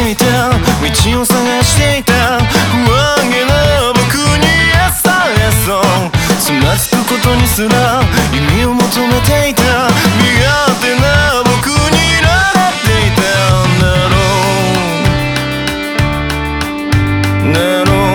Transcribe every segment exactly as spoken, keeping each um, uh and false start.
ていた道を探していた不安げな僕にエソエソつまずくことにすら意味を求めていた身勝手な僕にられていたんだろうだろう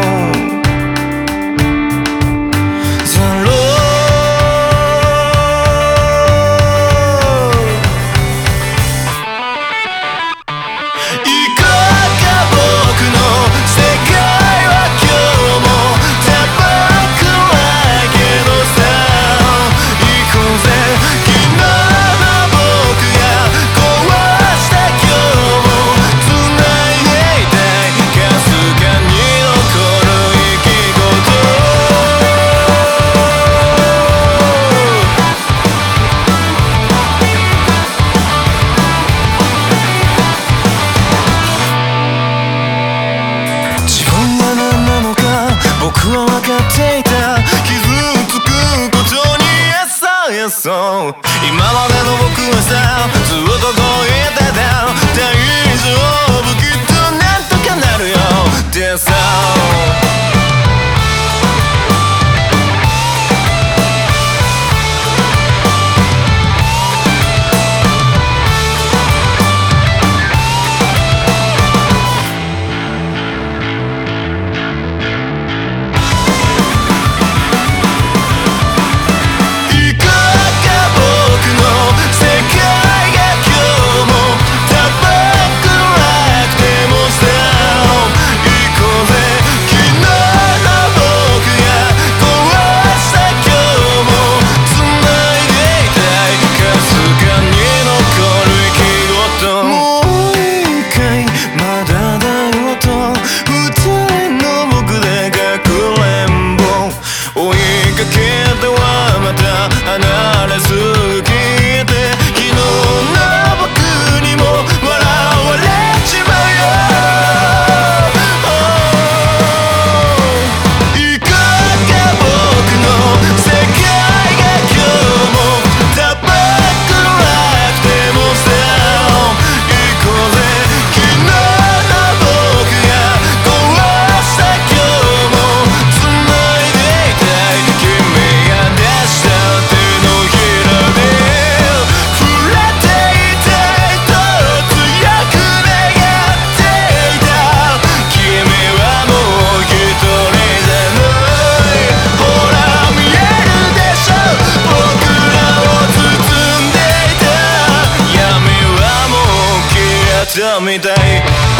僕は分かっていた傷つくことにエソエソ今までの僕はさずっとこう言ってた大丈夫きっとなんとかなるよってさ離れすぎて昨日の僕にも笑われちまうよ、oh、いかが僕の世界が今日も高くなくてもさ行こうぜ昨日の僕が壊した今日も繋いでいたい君が出したみたい